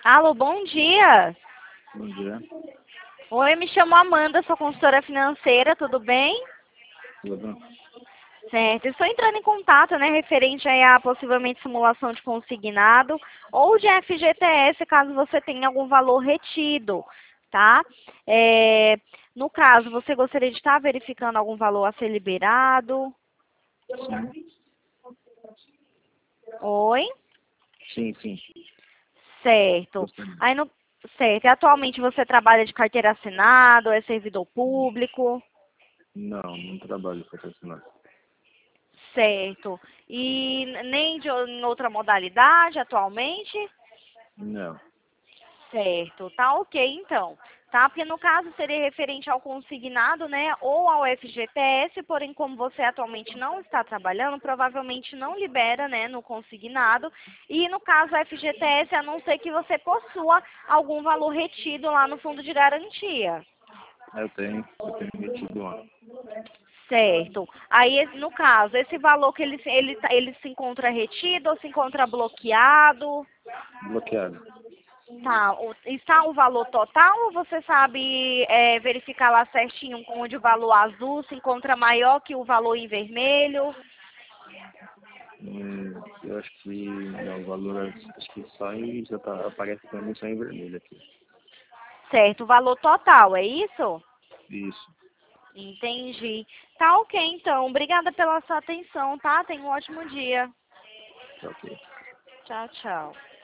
Alô, bom dia. Bom dia. Oi, me chamo Amanda, sou consultora financeira, tudo bem? Tudo bem? Certo, estou entrando em contato, né, referente aí a possivelmente simulação de consignado ou de FGTS, caso você tenha algum valor retido, tá? No caso, você gostaria de estar verificando algum valor a ser liberado? Sim. Oi? Sim. Certo. Gostaria. Aí no, certo, e atualmente você trabalha de carteira assinada ou é servidor público? Não trabalho com patrocinado. Certo. E nem em outra modalidade atualmente? Não. Certo. Tá ok, então. Tá? Porque no caso seria referente ao consignado, né? Ou ao FGTS, porém como você atualmente não está trabalhando, provavelmente não libera, né, no consignado. E no caso FGTS, a não ser que você possua algum valor retido lá no fundo de garantia. Eu tenho metido lá. Certo. Aí, no caso, esse valor que ele se encontra retido ou se encontra bloqueado? Bloqueado. Tá. Está o valor total ou você sabe verificar lá certinho onde o valor azul se encontra maior que o valor em vermelho? Eu acho que não, o valor acho que só em, já tá, aparece pra mim só em vermelho aqui. Certo. O valor total, é isso? Isso. Entendi. Tá ok, então. Obrigada pela sua atenção, tá? Tenha um ótimo dia. Tá ok. Tchau, tchau.